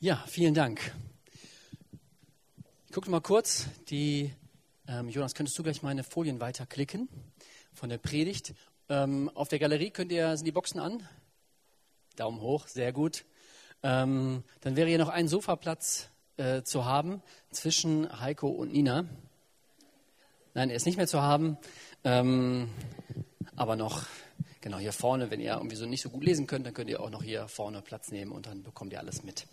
Ja, vielen Dank. Ich gucke mal kurz, Jonas, könntest du gleich meine Folien weiterklicken von der Predigt? Auf der Galerie sind die Boxen an? Daumen hoch, sehr gut. Dann wäre hier noch ein Sofaplatz zu haben zwischen Heiko und Nina. Nein, er ist nicht mehr zu haben, aber noch genau hier vorne, wenn ihr irgendwie so nicht so gut lesen könnt, dann könnt ihr auch noch hier vorne Platz nehmen und dann bekommt ihr alles mit.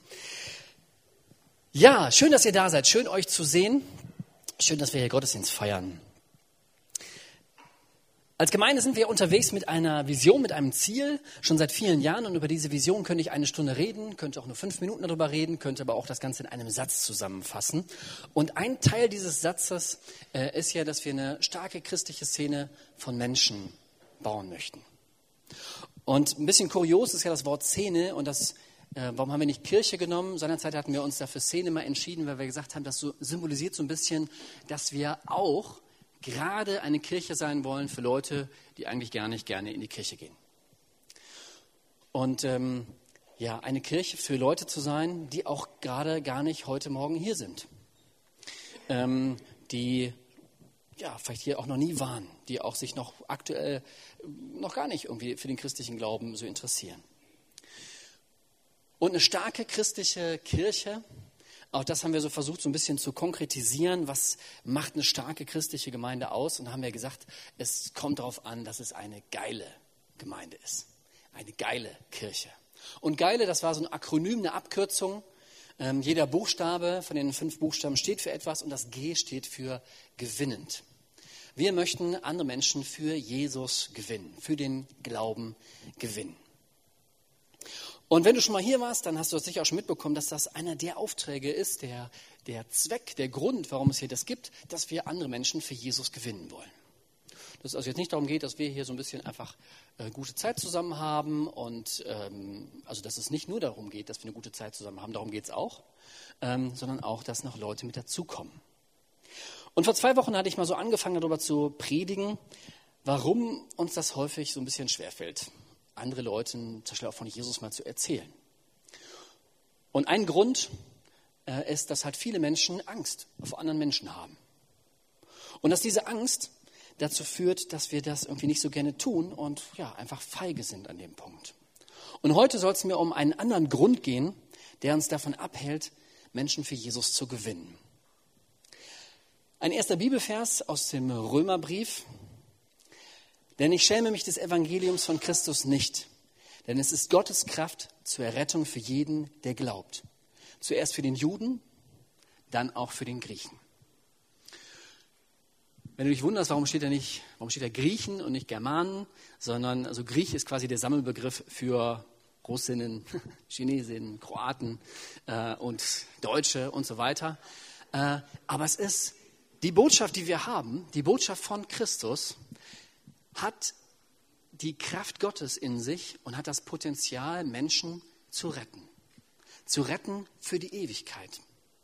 Ja, schön, dass ihr da seid, schön euch zu sehen, schön, dass wir hier Gottesdienst feiern. Als Gemeinde sind wir unterwegs mit einer Vision, mit einem Ziel, schon seit vielen Jahren. Und über diese Vision könnte ich 1 Stunde reden, könnte auch nur 5 Minuten darüber reden, könnte aber auch das Ganze in einem Satz zusammenfassen. Und ein Teil dieses Satzes ist ja, dass wir eine starke christliche Szene von Menschen bauen möchten. Und ein bisschen kurios ist ja das Wort Szene und warum haben wir nicht Kirche genommen? Seinerzeit hatten wir uns dafür Szene mal entschieden, weil wir gesagt haben, das symbolisiert so ein bisschen, dass wir auch gerade eine Kirche sein wollen für Leute, die eigentlich gar nicht gerne in die Kirche gehen. Und eine Kirche für Leute zu sein, die auch gerade gar nicht heute Morgen hier sind. Die vielleicht hier auch noch nie waren, die auch sich noch aktuell noch gar nicht irgendwie für den christlichen Glauben so interessieren. Und eine starke christliche Kirche, auch das haben wir so versucht, so ein bisschen zu konkretisieren. Was macht eine starke christliche Gemeinde aus? Und da haben wir gesagt, es kommt darauf an, dass es eine geile Gemeinde ist. Eine geile Kirche. Und geile, das war so ein Akronym, eine Abkürzung. Jeder Buchstabe von den 5 Buchstaben steht für etwas und das G steht für gewinnend. Wir möchten andere Menschen für Jesus gewinnen, für den Glauben gewinnen. Und wenn du schon mal hier warst, dann hast du das sicher auch schon mitbekommen, dass das einer der Aufträge ist, der Zweck, der Grund, warum es hier das gibt, dass wir andere Menschen für Jesus gewinnen wollen. Dass es also jetzt nicht darum geht, dass wir hier so ein bisschen einfach gute Zeit zusammen haben und also dass es nicht nur darum geht, dass wir eine gute Zeit zusammen haben, darum geht es auch, sondern auch, dass noch Leute mit dazukommen. Und vor 2 Wochen hatte ich mal so angefangen, darüber zu predigen, warum uns das häufig so ein bisschen schwerfällt, andere Leuten zum Beispiel auch von Jesus mal zu erzählen. Und ein Grund ist, dass halt viele Menschen Angst vor anderen Menschen haben. Und dass diese Angst dazu führt, dass wir das irgendwie nicht so gerne tun und einfach feige sind an dem Punkt. Und heute soll es mir um einen anderen Grund gehen, der uns davon abhält, Menschen für Jesus zu gewinnen. Ein erster Bibelvers aus dem Römerbrief. Denn ich schäme mich des Evangeliums von Christus nicht, denn es ist Gottes Kraft zur Errettung für jeden, der glaubt. Zuerst für den Juden, dann auch für den Griechen. Wenn du dich wunderst, warum steht da Griechen und nicht Germanen, sondern also Griech ist quasi der Sammelbegriff für Russinnen, Chinesinnen, Kroaten und Deutsche und so weiter. Aber es ist die Botschaft, die wir haben, die Botschaft von Christus, hat die Kraft Gottes in sich und hat das Potenzial, Menschen zu retten. Zu retten für die Ewigkeit.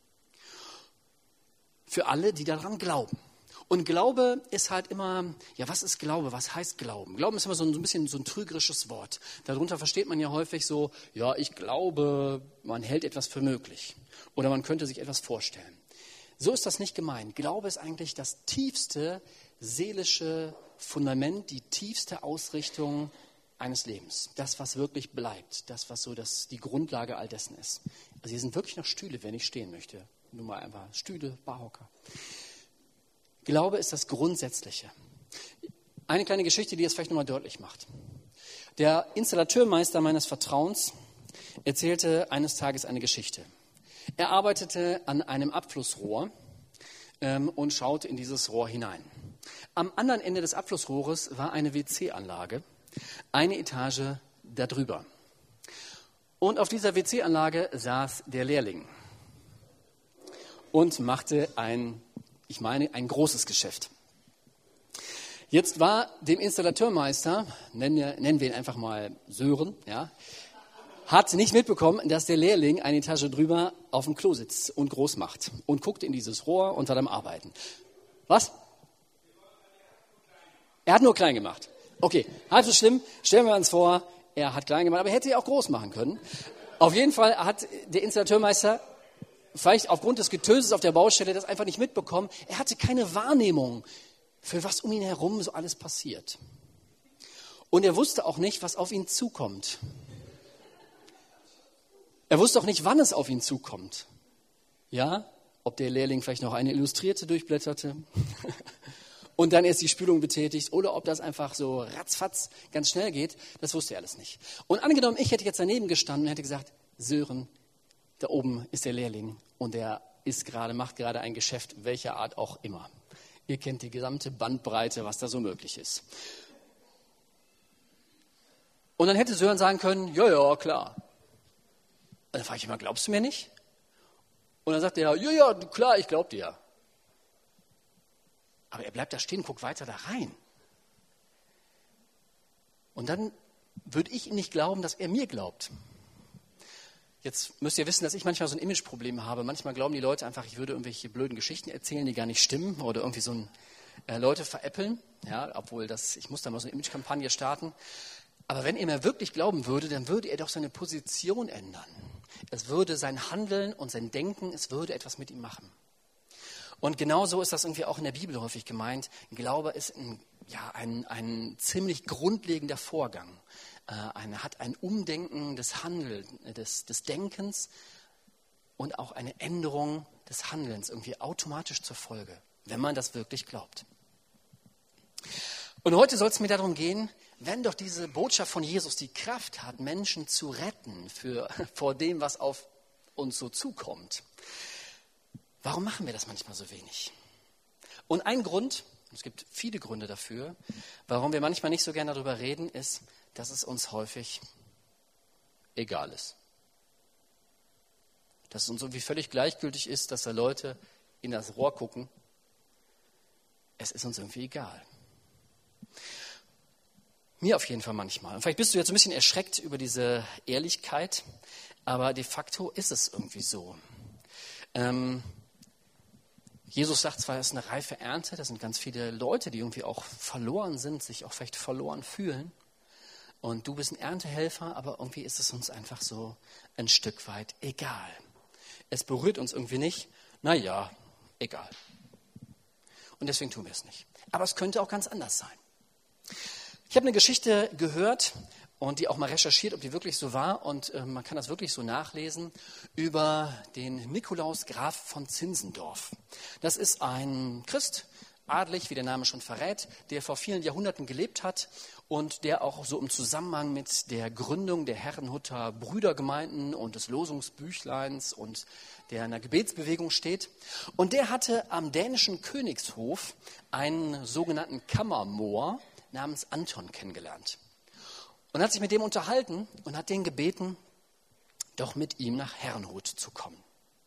Für alle, die daran glauben. Und Glaube ist halt immer, was ist Glaube? Was heißt Glauben? Glauben ist immer so ein bisschen so ein trügerisches Wort. Darunter versteht man ja häufig so, ich glaube, man hält etwas für möglich. Oder man könnte sich etwas vorstellen. So ist das nicht gemeint. Glaube ist eigentlich das tiefste seelische Fundament, die tiefste Ausrichtung eines Lebens. Das, was wirklich bleibt. Das, was so die Grundlage all dessen ist. Also hier sind wirklich noch Stühle, wenn ich stehen möchte. Nur mal einfach Stühle, Barhocker. Glaube ist das Grundsätzliche. Eine kleine Geschichte, die das vielleicht nochmal deutlich macht. Der Installateurmeister meines Vertrauens erzählte eines Tages eine Geschichte. Er arbeitete an einem Abflussrohr und schaute in dieses Rohr hinein. Am anderen Ende des Abflussrohres war eine WC-Anlage, eine Etage darüber. Und auf dieser WC-Anlage saß der Lehrling und machte ein großes Geschäft. Jetzt war dem Installateurmeister, nennen wir ihn einfach mal Sören, hat nicht mitbekommen, dass der Lehrling eine Etage drüber auf dem Klo sitzt und groß macht und guckte in dieses Rohr und war am Arbeiten. Was? Er hat nur klein gemacht. Okay, halb so schlimm. Stellen wir uns vor, er hat klein gemacht, aber er hätte ja auch groß machen können. Auf jeden Fall hat der Installateurmeister vielleicht aufgrund des Getöses auf der Baustelle das einfach nicht mitbekommen. Er hatte keine Wahrnehmung, für was um ihn herum so alles passiert. Und er wusste auch nicht, was auf ihn zukommt. Er wusste auch nicht, wann es auf ihn zukommt. Ja, ob der Lehrling vielleicht noch eine Illustrierte durchblätterte und dann erst die Spülung betätigt oder ob das einfach so ratzfatz ganz schnell geht, das wusste er alles nicht. Und angenommen, ich hätte jetzt daneben gestanden und hätte gesagt, Sören, da oben ist der Lehrling und der macht gerade ein Geschäft, welcher Art auch immer. Ihr kennt die gesamte Bandbreite, was da so möglich ist. Und dann hätte Sören sagen können, ja, klar. Und dann frage ich immer, glaubst du mir nicht? Und dann sagt er, ja, klar, ich glaube dir. Aber er bleibt da stehen, guckt weiter da rein. Und dann würde ich ihm nicht glauben, dass er mir glaubt. Jetzt müsst ihr wissen, dass ich manchmal so ein Imageproblem habe. Manchmal glauben die Leute einfach, ich würde irgendwelche blöden Geschichten erzählen, die gar nicht stimmen oder irgendwie so Leute veräppeln. Ja, obwohl ich muss da mal so eine Imagekampagne starten. Aber wenn er mir wirklich glauben würde, dann würde er doch seine Position ändern. Es würde sein Handeln und sein Denken, es würde etwas mit ihm machen. Und genauso ist das irgendwie auch in der Bibel häufig gemeint. Glaube ist ein ziemlich grundlegender Vorgang. Hat ein Umdenken des Handelns, des Denkens und auch eine Änderung des Handelns irgendwie automatisch zur Folge, wenn man das wirklich glaubt. Und heute soll es mir darum gehen, wenn doch diese Botschaft von Jesus die Kraft hat, Menschen zu retten vor dem, was auf uns so zukommt. Warum machen wir das manchmal so wenig? Und ein Grund, es gibt viele Gründe dafür, warum wir manchmal nicht so gerne darüber reden, ist, dass es uns häufig egal ist. Dass es uns irgendwie völlig gleichgültig ist, dass da Leute in das Rohr gucken. Es ist uns irgendwie egal. Mir auf jeden Fall manchmal. Und vielleicht bist du jetzt ein bisschen erschreckt über diese Ehrlichkeit, aber de facto ist es irgendwie so. Jesus sagt zwar, es ist eine reife Ernte, da sind ganz viele Leute, die irgendwie auch verloren sind, sich auch vielleicht verloren fühlen. Und du bist ein Erntehelfer, aber irgendwie ist es uns einfach so ein Stück weit egal. Es berührt uns irgendwie nicht, naja, egal. Und deswegen tun wir es nicht. Aber es könnte auch ganz anders sein. Ich habe eine Geschichte gehört und die auch mal recherchiert, ob die wirklich so war. Und man kann das wirklich so nachlesen über den Nikolaus Graf von Zinzendorf. Das ist ein Christ, adlig, wie der Name schon verrät, der vor vielen Jahrhunderten gelebt hat und der auch so im Zusammenhang mit der Gründung der Herrenhuter Brüdergemeinden und des Losungsbüchleins und der in der Gebetsbewegung steht. Und der hatte am dänischen Königshof einen sogenannten Kammermohr namens Anton kennengelernt. Und hat sich mit dem unterhalten und hat den gebeten, doch mit ihm nach Herrnhut zu kommen.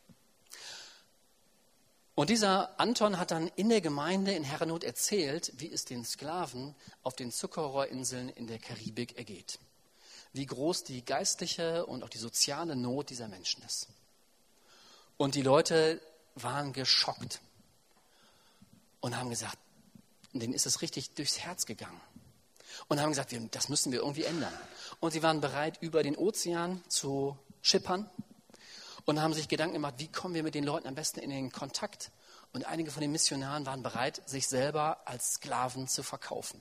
Und dieser Anton hat dann in der Gemeinde in Herrnhut erzählt, wie es den Sklaven auf den Zuckerrohrinseln in der Karibik ergeht. Wie groß die geistliche und auch die soziale Not dieser Menschen ist. Und die Leute waren geschockt und haben gesagt, denen ist es richtig durchs Herz gegangen. Und haben gesagt, das müssen wir irgendwie ändern. Und sie waren bereit, über den Ozean zu schippern und haben sich Gedanken gemacht, wie kommen wir mit den Leuten am besten in den Kontakt. Und einige von den Missionaren waren bereit, sich selber als Sklaven zu verkaufen.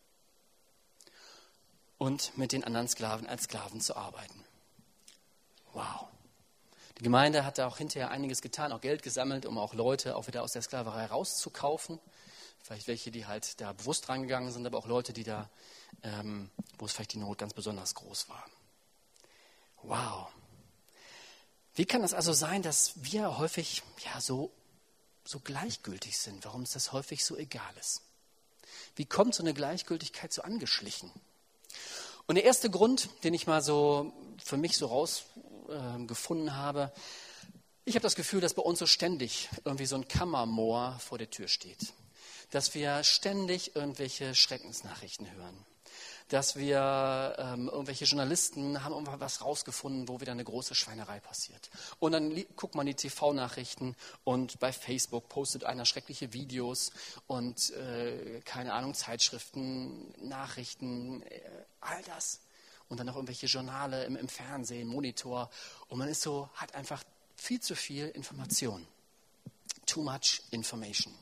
Und mit den anderen Sklaven als Sklaven zu arbeiten. Wow. Die Gemeinde hat da auch hinterher einiges getan, auch Geld gesammelt, um auch Leute auch wieder aus der Sklaverei rauszukaufen. Vielleicht welche, die halt da bewusst rangegangen sind, aber auch Leute, die da, wo es vielleicht die Not ganz besonders groß war. Wow. Wie kann das also sein, dass wir häufig so gleichgültig sind? Warum ist das häufig so egal ist? Wie kommt so eine Gleichgültigkeit so angeschlichen? Und der erste Grund, den ich mal so für mich so rausgefunden habe, ich habe das Gefühl, dass bei uns so ständig irgendwie so ein Kammermoor vor der Tür steht. Dass wir ständig irgendwelche Schreckensnachrichten hören. Dass wir irgendwelche Journalisten haben irgendwas rausgefunden, wo wieder eine große Schweinerei passiert. Und dann guckt man die TV-Nachrichten und bei Facebook postet einer schreckliche Videos und keine Ahnung, Zeitschriften, Nachrichten, all das. und dann noch irgendwelche Journale im Fernsehen, Monitor. Und man ist so, hat einfach viel zu viel Information. Too much information.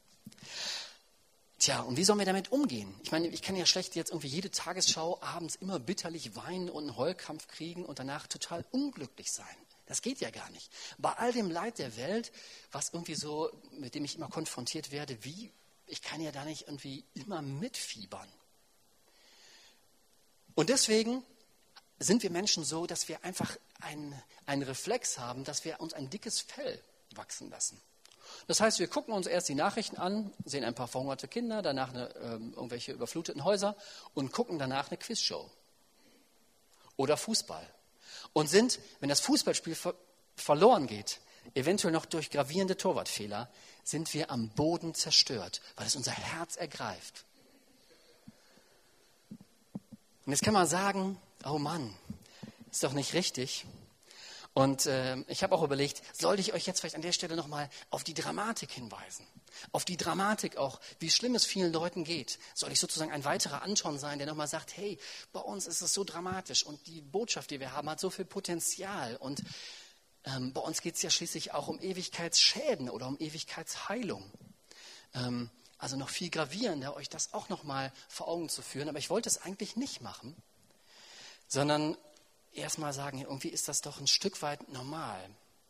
Tja, und wie sollen wir damit umgehen? Ich meine, ich kann ja schlecht jetzt irgendwie jede Tagesschau abends immer bitterlich weinen und einen Heulkampf kriegen und danach total unglücklich sein. Das geht ja gar nicht. Bei all dem Leid der Welt, was irgendwie so, mit dem ich immer konfrontiert werde, ich kann ja da nicht irgendwie immer mitfiebern. Und deswegen sind wir Menschen so, dass wir einfach einen Reflex haben, dass wir uns ein dickes Fell wachsen lassen. Das heißt, wir gucken uns erst die Nachrichten an, sehen ein paar verhungerte Kinder, danach irgendwelche überfluteten Häuser und gucken danach eine Quizshow oder Fußball. Und sind, wenn das Fußballspiel verloren geht, eventuell noch durch gravierende Torwartfehler, sind wir am Boden zerstört, weil es unser Herz ergreift. Und jetzt kann man sagen, oh Mann, ist doch nicht richtig. Und ich habe auch überlegt, sollte ich euch jetzt vielleicht an der Stelle nochmal auf die Dramatik hinweisen? Auf die Dramatik auch, wie schlimm es vielen Leuten geht. Soll ich sozusagen ein weiterer Anton sein, der nochmal sagt, hey, bei uns ist es so dramatisch und die Botschaft, die wir haben, hat so viel Potenzial. Und bei uns geht es ja schließlich auch um Ewigkeitsschäden oder um Ewigkeitsheilung. Also noch viel gravierender, euch das auch nochmal vor Augen zu führen. Aber ich wollte es eigentlich nicht machen, sondern erstmal sagen, irgendwie ist das doch ein Stück weit normal.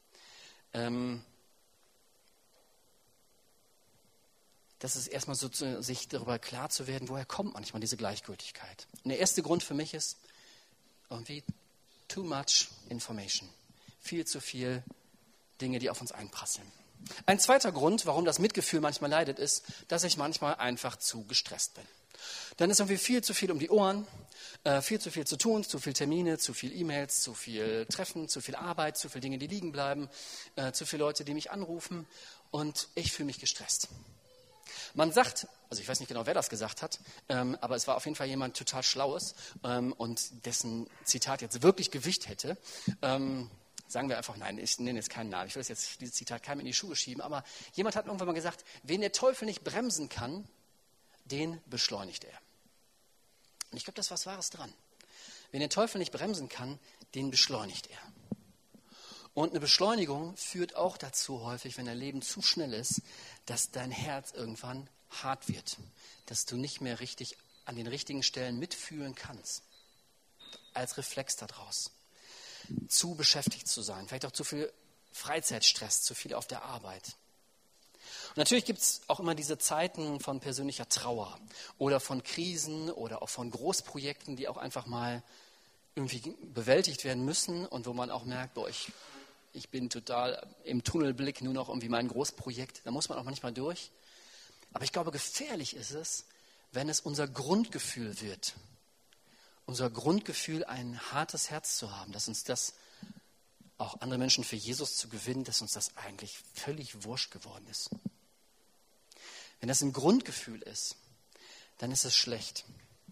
Das ist erstmal so, sich darüber klar zu werden, woher kommt manchmal diese Gleichgültigkeit. Und der erste Grund für mich ist irgendwie too much information. Viel zu viel Dinge, die auf uns einprasseln. Ein zweiter Grund, warum das Mitgefühl manchmal leidet, ist, dass ich manchmal einfach zu gestresst bin. Dann ist irgendwie viel zu viel um die Ohren, viel zu viel zu tun, zu viele Termine, zu viele E-Mails, zu viel Treffen, zu viel Arbeit, zu viele Dinge, die liegen bleiben, zu viele Leute, die mich anrufen und ich fühle mich gestresst. Man sagt, also ich weiß nicht genau, wer das gesagt hat, aber es war auf jeden Fall jemand total Schlaues und dessen Zitat jetzt wirklich Gewicht hätte. Sagen wir einfach, nein, ich nenne jetzt keinen Namen, ich will dieses Zitat keinem in die Schuhe schieben, aber jemand hat irgendwann mal gesagt, wen der Teufel nicht bremsen kann, den beschleunigt er. Und ich glaube, da ist was Wahres dran. Wen der Teufel nicht bremsen kann, den beschleunigt er. Und eine Beschleunigung führt auch dazu häufig, wenn dein Leben zu schnell ist, dass dein Herz irgendwann hart wird. Dass du nicht mehr richtig an den richtigen Stellen mitfühlen kannst. Als Reflex daraus. Zu beschäftigt zu sein. Vielleicht auch zu viel Freizeitstress, zu viel auf der Arbeit. Und natürlich gibt es auch immer diese Zeiten von persönlicher Trauer oder von Krisen oder auch von Großprojekten, die auch einfach mal irgendwie bewältigt werden müssen und wo man auch merkt, boah, ich bin total im Tunnelblick, nur noch irgendwie mein Großprojekt. Da muss man auch manchmal durch. Aber ich glaube, gefährlich ist es, wenn es unser Grundgefühl wird. Unser Grundgefühl, ein hartes Herz zu haben, dass uns das, auch andere Menschen für Jesus zu gewinnen, dass uns das eigentlich völlig wurscht geworden ist. Wenn das ein Grundgefühl ist, dann ist es schlecht.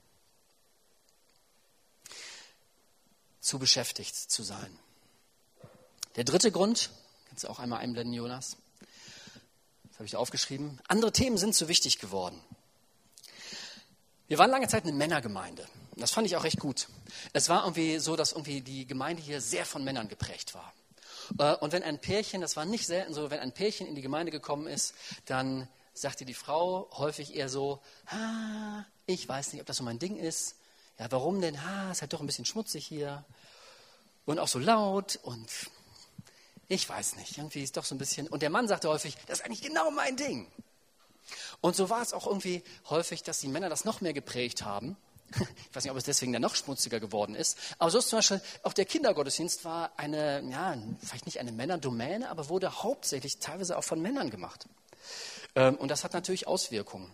Zu beschäftigt zu sein. Der dritte Grund, kannst du auch einmal einblenden, Jonas, das habe ich da aufgeschrieben, andere Themen sind zu wichtig geworden. Wir waren lange Zeit eine Männergemeinde. Das fand ich auch recht gut. Es war irgendwie so, dass irgendwie die Gemeinde hier sehr von Männern geprägt war. Und wenn ein Pärchen, das war nicht selten so, wenn ein Pärchen in die Gemeinde gekommen ist, dann sagte die Frau häufig eher so, ich weiß nicht, ob das so mein Ding ist. Ja, warum denn? Ist halt doch ein bisschen schmutzig hier. Und auch so laut und ich weiß nicht, irgendwie ist doch so ein bisschen. Und der Mann sagte häufig, das ist eigentlich genau mein Ding. Und so war es auch irgendwie häufig, dass die Männer das noch mehr geprägt haben. Ich weiß nicht, ob es deswegen dann noch schmutziger geworden ist. Aber so ist zum Beispiel auch der Kindergottesdienst war eine, vielleicht nicht eine Männerdomäne, aber wurde hauptsächlich teilweise auch von Männern gemacht. Und das hat natürlich Auswirkungen.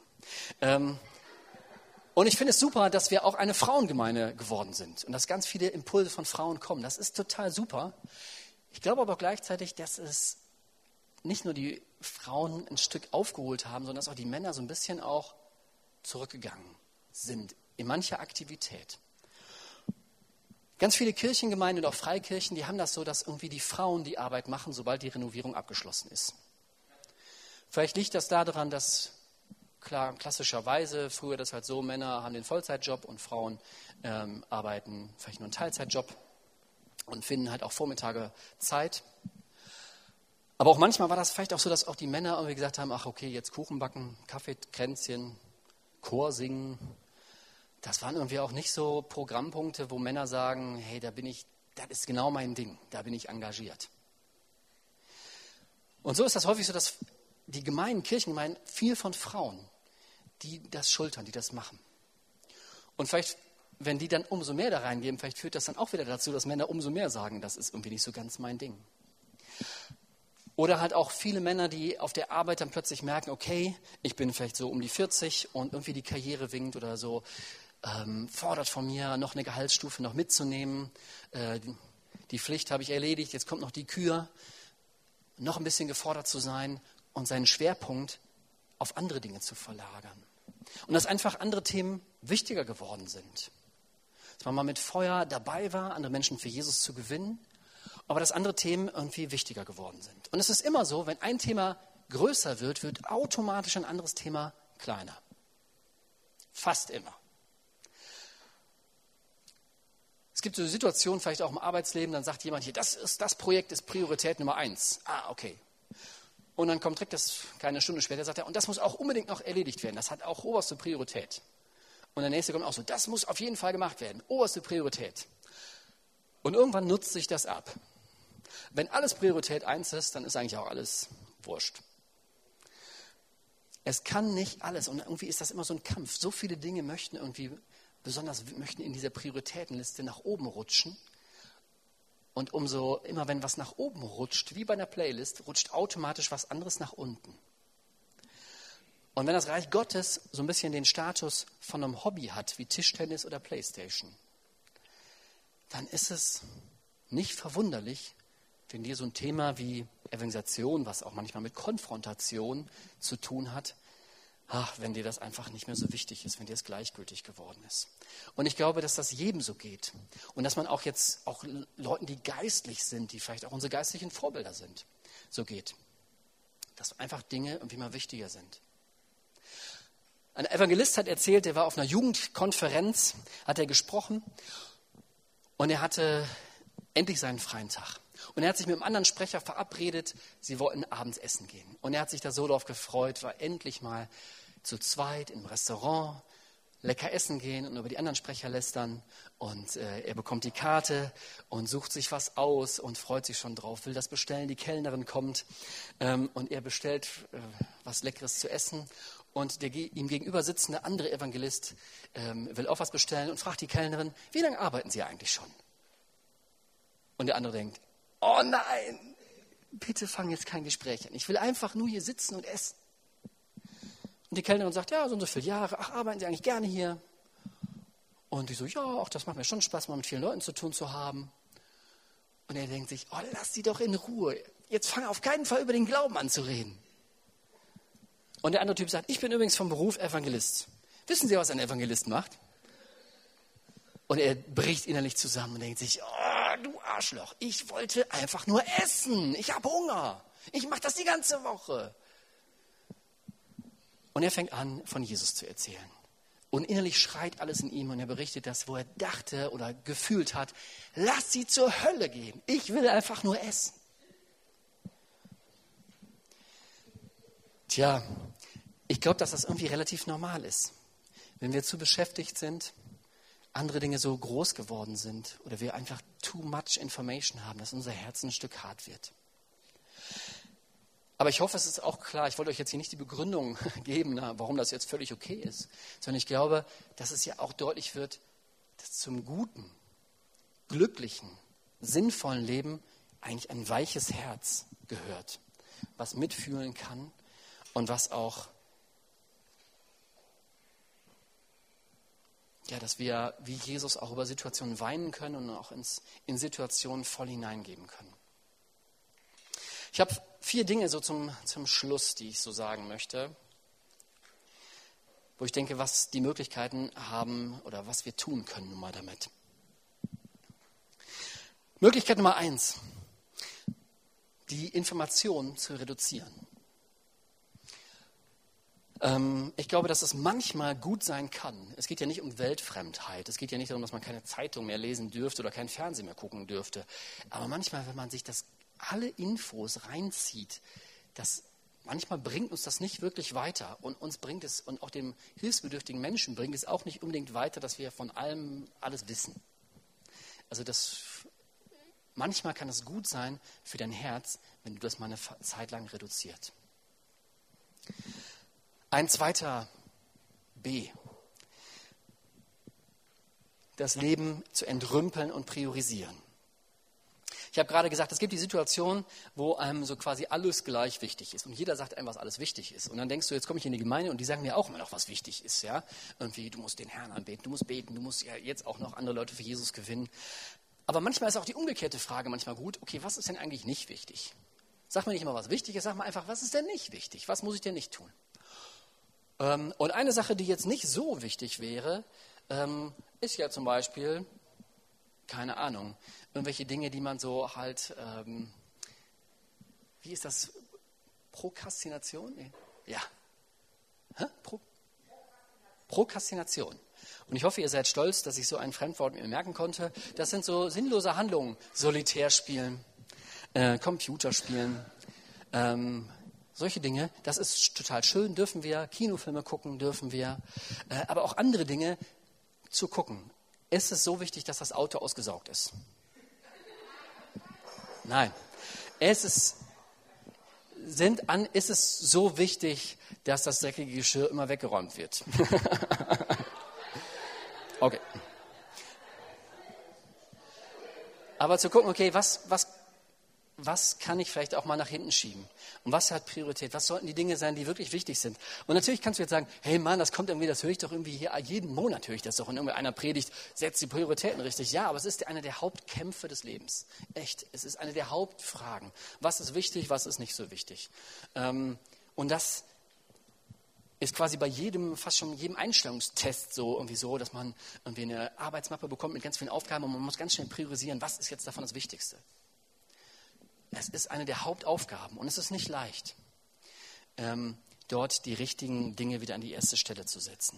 Und ich finde es super, dass wir auch eine Frauengemeinde geworden sind und dass ganz viele Impulse von Frauen kommen. Das ist total super. Ich glaube aber auch gleichzeitig, dass es nicht nur die Frauen ein Stück aufgeholt haben, sondern dass auch die Männer so ein bisschen auch zurückgegangen sind in mancher Aktivität. Ganz viele Kirchengemeinden und auch Freikirchen, die haben das so, dass irgendwie die Frauen die Arbeit machen, sobald die Renovierung abgeschlossen ist. Vielleicht liegt das daran, dass klar, klassischerweise, früher das halt so, Männer haben den Vollzeitjob und Frauen arbeiten vielleicht nur einen Teilzeitjob und finden halt auch Vormittage Zeit. Aber auch manchmal war das vielleicht auch so, dass auch die Männer irgendwie gesagt haben, ach okay, jetzt Kuchen backen, Kaffeekränzchen, Chor singen. Das waren irgendwie auch nicht so Programmpunkte, wo Männer sagen, hey, das ist genau mein Ding, da bin ich engagiert. Und so ist das häufig so, dass die Kirchengemeinden viel von Frauen, die das schultern, die das machen. Und vielleicht, wenn die dann umso mehr da reingeben, vielleicht führt das dann auch wieder dazu, dass Männer umso mehr sagen, das ist irgendwie nicht so ganz mein Ding. Oder halt auch viele Männer, die auf der Arbeit dann plötzlich merken, okay, ich bin vielleicht so um die 40 und irgendwie die Karriere winkt oder so, fordert von mir, noch eine Gehaltsstufe noch mitzunehmen. Die Pflicht habe ich erledigt, jetzt kommt noch die Kür. Noch ein bisschen gefordert zu sein und seinen Schwerpunkt auf andere Dinge zu verlagern. Und dass einfach andere Themen wichtiger geworden sind. Dass man mal mit Feuer dabei war, andere Menschen für Jesus zu gewinnen, aber dass andere Themen irgendwie wichtiger geworden sind. Und es ist immer so, wenn ein Thema größer wird, wird automatisch ein anderes Thema kleiner. Fast immer. Es gibt so Situationen, vielleicht auch im Arbeitsleben, dann sagt jemand hier, das Projekt ist Priorität Nummer 1. Ah, okay. Und dann kommt direkt keine Stunde später, sagt er, und das muss auch unbedingt noch erledigt werden. Das hat auch oberste Priorität. Und der nächste kommt auch so, das muss auf jeden Fall gemacht werden. Oberste Priorität. Und irgendwann nutzt sich das ab. Wenn alles Priorität 1 ist, dann ist eigentlich auch alles wurscht. Es kann nicht alles. Und irgendwie ist das immer so ein Kampf. So viele Dinge möchten in dieser Prioritätenliste nach oben rutschen. Und immer wenn was nach oben rutscht, wie bei einer Playlist, rutscht automatisch was anderes nach unten. Und wenn das Reich Gottes so ein bisschen den Status von einem Hobby hat, wie Tischtennis oder Playstation, dann ist es nicht verwunderlich, wenn dir so ein Thema wie Evangelisation, was auch manchmal mit Konfrontation zu tun hat, wenn dir das einfach nicht mehr so wichtig ist, wenn dir es gleichgültig geworden ist. Und ich glaube, dass das jedem so geht. Und dass man auch Leuten, die geistlich sind, die vielleicht auch unsere geistlichen Vorbilder sind, so geht. Dass einfach Dinge irgendwie mal wichtiger sind. Ein Evangelist hat erzählt, der war auf einer Jugendkonferenz, hat er gesprochen und er hatte endlich seinen freien Tag. Und er hat sich mit einem anderen Sprecher verabredet, sie wollten abends essen gehen. Und er hat sich da so drauf gefreut, war endlich mal zu zweit im Restaurant, lecker essen gehen und über die anderen Sprecher lästern. Und er bekommt die Karte und sucht sich was aus und freut sich schon drauf, will das bestellen. Die Kellnerin kommt und er bestellt was Leckeres zu essen. Und der ihm gegenüber sitzende andere Evangelist will auch was bestellen und fragt die Kellnerin, wie lange arbeiten Sie eigentlich schon? Und der andere denkt, oh nein, bitte fang jetzt kein Gespräch an. Ich will einfach nur hier sitzen und essen. Und die Kellnerin sagt, ja, so und so viele Jahre. Ach, arbeiten Sie eigentlich gerne hier? Und die so, ja, auch das macht mir schon Spaß, mal mit vielen Leuten zu tun zu haben. Und er denkt sich, oh, lass sie doch in Ruhe. Jetzt fang auf keinen Fall über den Glauben an zu reden. Und der andere Typ sagt, ich bin übrigens vom Beruf Evangelist. Wissen Sie, was ein Evangelist macht? Und er bricht innerlich zusammen und denkt sich, oh, du Arschloch, ich wollte einfach nur essen. Ich habe Hunger. Ich mache das die ganze Woche. Und er fängt an, von Jesus zu erzählen. Und innerlich schreit alles in ihm und er berichtet das, wo er dachte oder gefühlt hat, lass sie zur Hölle gehen. Ich will einfach nur essen. Tja, ich glaube, dass das irgendwie relativ normal ist. Wenn wir zu beschäftigt sind, andere Dinge so groß geworden sind oder wir einfach too much information haben, dass unser Herz ein Stück hart wird. Aber ich hoffe, es ist auch klar, ich wollte euch jetzt hier nicht die Begründung geben, warum das jetzt völlig okay ist, sondern ich glaube, dass es ja auch deutlich wird, dass zum guten, glücklichen, sinnvollen Leben eigentlich ein weiches Herz gehört, was mitfühlen kann und was auch, ja, dass wir wie Jesus auch über Situationen weinen können und auch in Situationen voll hineingeben können. Ich habe 4 Dinge so zum Schluss, die ich so sagen möchte, wo ich denke, was die Möglichkeiten haben oder was wir tun können nun mal damit. Möglichkeit Nummer 1, die Information zu reduzieren. Ich glaube, dass es manchmal gut sein kann. Es geht ja nicht um Weltfremdheit. Es geht ja nicht darum, dass man keine Zeitung mehr lesen dürfte oder kein Fernsehen mehr gucken dürfte. Aber manchmal, wenn man sich alle Infos reinzieht, manchmal bringt uns das nicht wirklich weiter. Und uns bringt es, und auch dem hilfsbedürftigen Menschen bringt es auch nicht unbedingt weiter, dass wir von allem alles wissen. Also manchmal kann es gut sein für dein Herz, wenn du das mal eine Zeit lang reduziert. Ein zweiter B. Das Leben zu entrümpeln und priorisieren. Ich habe gerade gesagt, es gibt die Situation, wo einem so quasi alles gleich wichtig ist. Und jeder sagt einem, was alles wichtig ist. Und dann denkst du, jetzt komme ich in die Gemeinde und die sagen mir auch immer noch, was wichtig ist. Ja? Irgendwie, du musst den Herrn anbeten, du musst beten, du musst ja jetzt auch noch andere Leute für Jesus gewinnen. Aber manchmal ist auch die umgekehrte Frage manchmal gut, okay, was ist denn eigentlich nicht wichtig? Sag mir nicht immer, was wichtig ist, sag mal einfach, was ist denn nicht wichtig? Was muss ich denn nicht tun? Und eine Sache, die jetzt nicht so wichtig wäre, ist ja zum Beispiel, keine Ahnung, irgendwelche Dinge, die man so halt, wie ist das? Prokrastination? Nee. Ja. Prokrastination. Und ich hoffe, ihr seid stolz, dass ich so ein Fremdwort mir merken konnte. Das sind so sinnlose Handlungen. Solitär spielen, Computer spielen, solche Dinge. Das ist total schön, dürfen wir. Kinofilme gucken dürfen wir. Aber auch andere Dinge zu gucken. Ist es so wichtig, dass das Auto ausgesaugt ist? Nein. Ist es so wichtig, dass das dreckige Geschirr immer weggeräumt wird? Okay. Aber zu gucken, okay, was kann ich vielleicht auch mal nach hinten schieben? Und was hat Priorität? Was sollten die Dinge sein, die wirklich wichtig sind? Und natürlich kannst du jetzt sagen, hey Mann, das kommt irgendwie, das höre ich doch irgendwie hier, jeden Monat höre ich das doch. Und irgendeiner predigt, setzt die Prioritäten richtig. Ja, aber es ist eine der Hauptkämpfe des Lebens. Echt, es ist eine der Hauptfragen. Was ist wichtig, was ist nicht so wichtig? Und das ist quasi bei fast schon jedem Einstellungstest so, dass man irgendwie eine Arbeitsmappe bekommt mit ganz vielen Aufgaben und man muss ganz schnell priorisieren, was ist jetzt davon das Wichtigste. Es ist eine der Hauptaufgaben und es ist nicht leicht, dort die richtigen Dinge wieder an die erste Stelle zu setzen.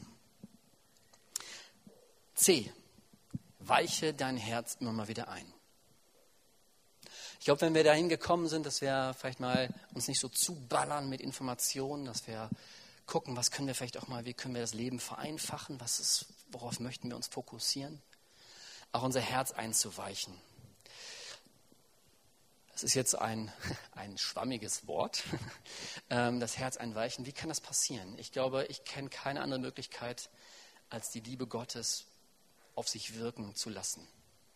C. Weiche dein Herz immer mal wieder ein. Ich glaube, wenn wir dahin gekommen sind, dass wir vielleicht mal uns nicht so zuballern mit Informationen, dass wir gucken, was können wir vielleicht auch mal, wie können wir das Leben vereinfachen, worauf möchten wir uns fokussieren, auch unser Herz einzuweichen. Das ist jetzt ein schwammiges Wort, das Herz einweichen. Wie kann das passieren? Ich glaube, ich kenne keine andere Möglichkeit, als die Liebe Gottes auf sich wirken zu lassen.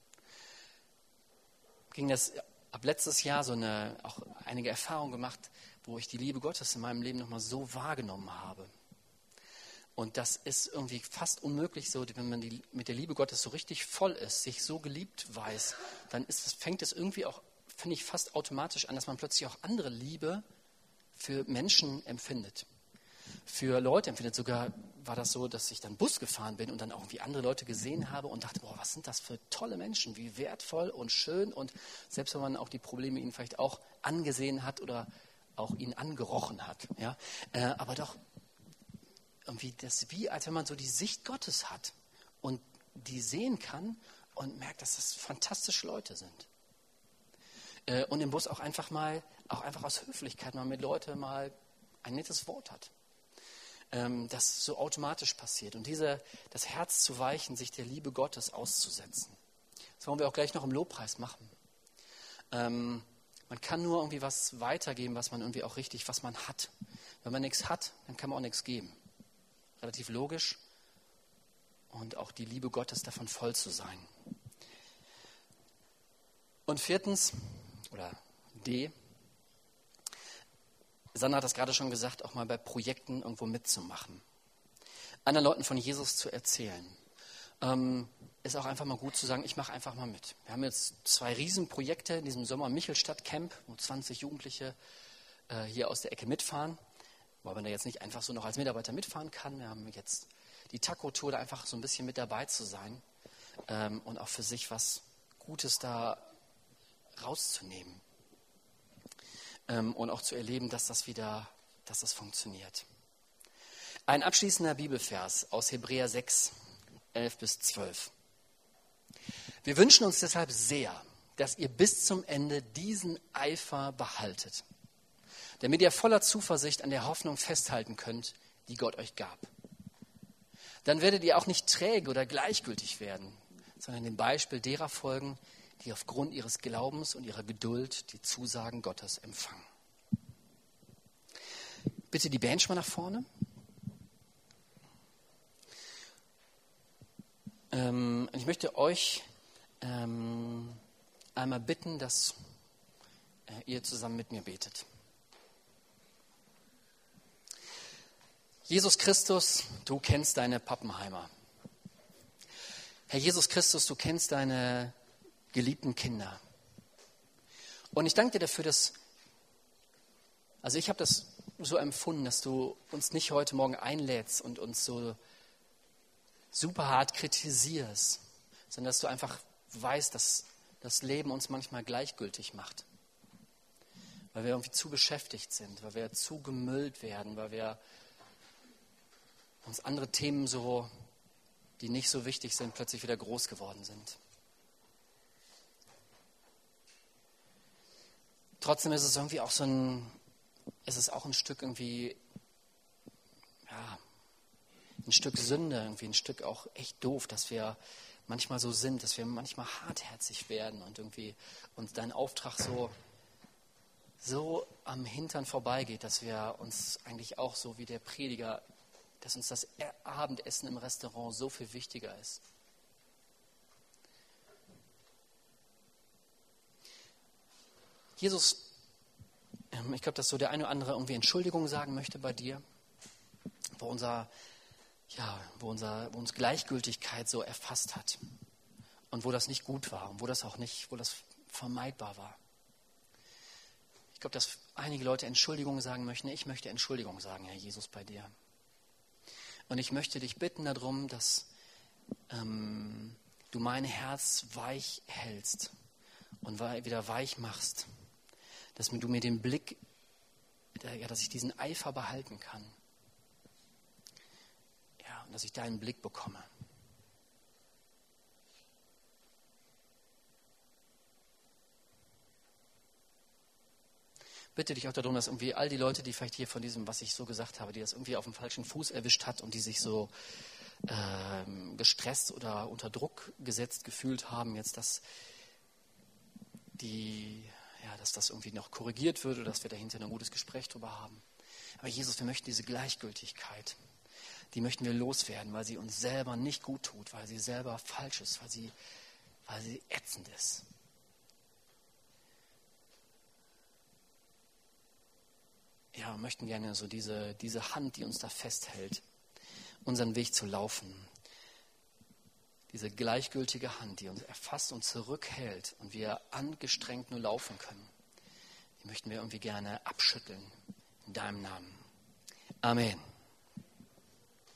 Ging das ab letztes Jahr auch einige Erfahrungen gemacht, wo ich die Liebe Gottes in meinem Leben nochmal so wahrgenommen habe. Und das ist irgendwie fast unmöglich so, wenn man mit der Liebe Gottes so richtig voll ist, sich so geliebt weiß, dann fängt es irgendwie auch, finde ich, fast automatisch an, dass man plötzlich auch andere Liebe für Menschen empfindet. Für Leute empfindet. Sogar war das so, dass ich dann Bus gefahren bin und dann auch irgendwie andere Leute gesehen habe und dachte, boah, was sind das für tolle Menschen, wie wertvoll und schön. Und selbst wenn man auch die Probleme ihnen vielleicht auch angesehen hat oder auch ihnen angerochen hat. Ja? Aber doch irgendwie wie als wenn man so die Sicht Gottes hat und die sehen kann und merkt, dass das fantastische Leute sind. Und im Bus auch einfach aus Höflichkeit mal mit Leuten mal ein nettes Wort hat. Das so automatisch passiert. Und das Herz zu weichen, sich der Liebe Gottes auszusetzen. Das wollen wir auch gleich noch im Lobpreis machen. Man kann nur irgendwie was weitergeben, was man hat. Wenn man nichts hat, dann kann man auch nichts geben. Relativ logisch. Und auch die Liebe Gottes davon voll zu sein. Und viertens, oder D, Sandra hat das gerade schon gesagt, auch mal bei Projekten irgendwo mitzumachen. Anderen Leuten von Jesus zu erzählen. Ist auch einfach mal gut zu sagen, ich mache einfach mal mit. Wir haben jetzt 2 Riesenprojekte in diesem Sommer-Michelstadt-Camp, wo 20 Jugendliche hier aus der Ecke mitfahren, weil man da jetzt nicht einfach so noch als Mitarbeiter mitfahren kann. Wir haben jetzt die Taco-Tour, da einfach so ein bisschen mit dabei zu sein und auch für sich was Gutes da rauszunehmen und auch zu erleben, dass das funktioniert. Ein abschließender Bibelvers aus Hebräer 6, 11-12. Wir wünschen uns deshalb sehr, dass ihr bis zum Ende diesen Eifer behaltet, damit ihr voller Zuversicht an der Hoffnung festhalten könnt, die Gott euch gab. Dann werdet ihr auch nicht träge oder gleichgültig werden, sondern dem Beispiel derer folgen, die aufgrund ihres Glaubens und ihrer Geduld die Zusagen Gottes empfangen. Bitte die Band schon mal nach vorne. Ich möchte euch einmal bitten, dass ihr zusammen mit mir betet. Jesus Christus, du kennst deine Pappenheimer. Herr Jesus Christus, du kennst deine geliebten Kinder. Und ich danke dir dafür, ich habe das so empfunden, dass du uns nicht heute Morgen einlädst und uns so super hart kritisierst, sondern dass du einfach weißt, dass das Leben uns manchmal gleichgültig macht. Weil wir irgendwie zu beschäftigt sind, weil wir zu gemüllt werden, weil wir uns andere Themen so, die nicht so wichtig sind, plötzlich wieder groß geworden sind. Trotzdem ist es irgendwie auch ein Stück irgendwie, ja, ein Stück Sünde, irgendwie ein Stück auch echt doof, dass wir manchmal so sind, dass wir manchmal hartherzig werden und irgendwie uns dein Auftrag so am Hintern vorbeigeht, dass wir uns eigentlich auch so wie der Prediger, dass uns das Abendessen im Restaurant so viel wichtiger ist. Jesus, ich glaube, dass so der eine oder andere irgendwie Entschuldigung sagen möchte bei dir, wo uns Gleichgültigkeit so erfasst hat und wo das nicht gut war und wo das vermeidbar war. Ich glaube, dass einige Leute Entschuldigung sagen möchten. Ich möchte Entschuldigung sagen, Herr Jesus, bei dir. Und ich möchte dich bitten darum, dass du mein Herz weich hältst und wieder weich machst, dass du mir den Blick, dass ich diesen Eifer behalten kann. Ja, und dass ich deinen Blick bekomme. Bitte dich auch darum, dass irgendwie all die Leute, die vielleicht hier von diesem, was ich so gesagt habe, die das irgendwie auf dem falschen Fuß erwischt hat und die sich so gestresst oder unter Druck gesetzt gefühlt haben, jetzt, dass das irgendwie noch korrigiert wird oder dass wir dahinter ein gutes Gespräch drüber haben. Aber Jesus, wir möchten diese Gleichgültigkeit, die möchten wir loswerden, weil sie uns selber nicht gut tut, weil sie selber falsch ist, weil sie ätzend ist. Ja, wir möchten gerne so diese Hand, die uns da festhält, unseren Weg zu laufen. Diese gleichgültige Hand, die uns erfasst und zurückhält und wir angestrengt nur laufen können, die möchten wir irgendwie gerne abschütteln. In deinem Namen. Amen.